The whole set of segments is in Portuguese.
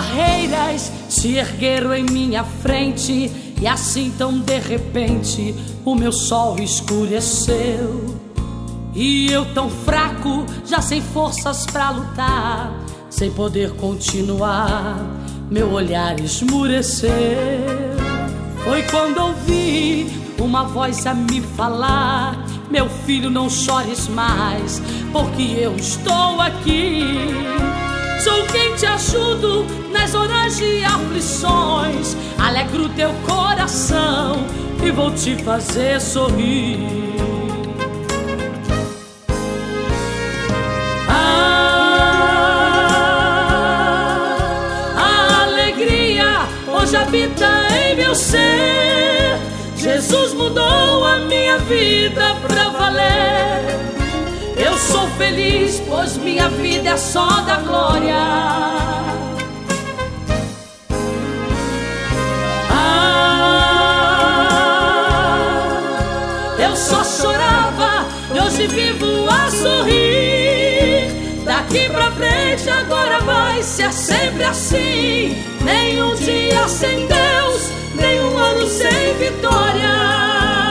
barreiras se ergueram em minha frente, e assim tão de repente o meu sol escureceu. E eu tão fraco, já sem forças pra lutar, sem poder continuar, meu olhar esmureceu. Foi quando ouvi uma voz a me falar: meu filho, não chores mais, porque eu estou aqui. Sou quem te ajudo nas horas de aflições, alegro teu coração e vou te fazer sorrir. A alegria hoje habita em meu ser. Jesus mudou a minha vida pra valer. Eu sou feliz, pois minha vida é só da glória. Eu só chorava e hoje vivo a sorrir. Daqui pra frente agora vai ser sempre assim. Nem um dia sem Deus, nem um ano sem vitória.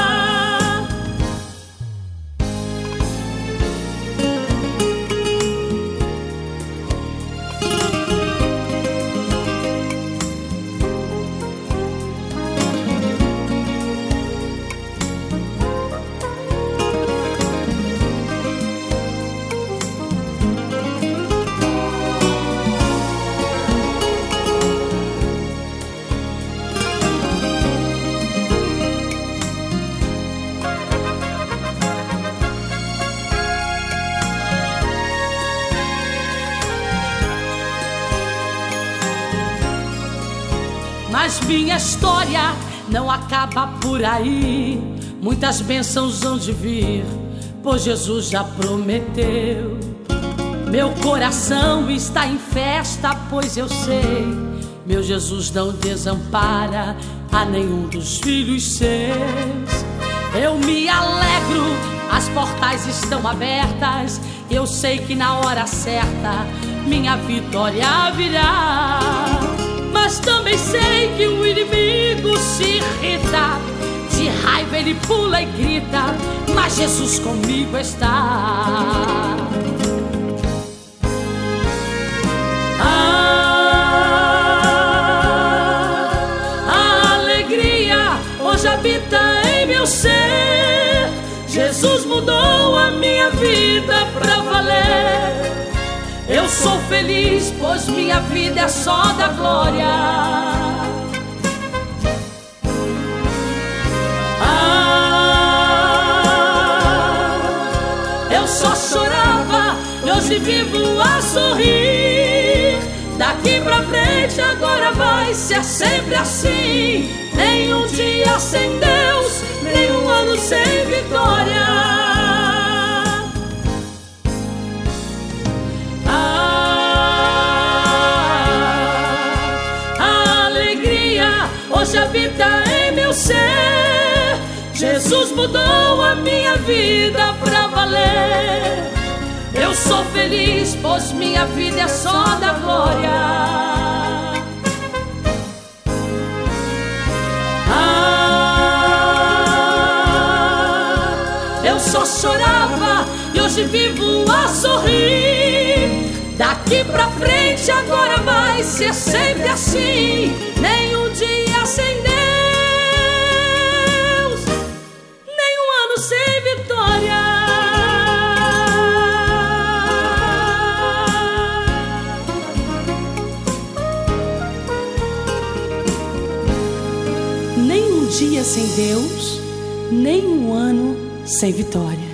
Mas minha história não acaba por aí. Muitas bênçãos hão de vir, pois Jesus já prometeu. Meu coração está em festa, pois eu sei, meu Jesus não desampara a nenhum dos filhos seus. Eu me alegro, as portas estão abertas. Eu sei que na hora certa minha vitória virá. Mas também sei que o inimigo se irrita, de raiva ele pula e grita, mas Jesus comigo está. A alegria hoje habita em meu ser. Jesus mudou a minha vida pra valer. Eu sou feliz, pois minha vida é só da glória. Eu só chorava e hoje vivo a sorrir. Daqui pra frente agora vai ser sempre assim. Nem um dia sem Deus, nem um ano sem vitória. Hoje habita em meu ser. Jesus mudou a minha vida pra valer. Eu sou feliz, pois minha vida é só da glória. Eu só chorava e hoje vivo a sorrir. Daqui pra frente agora vai ser sempre assim. Nem um dia sem Deus, nem um ano sem vitória. Nem um dia sem Deus, nem um ano sem vitória.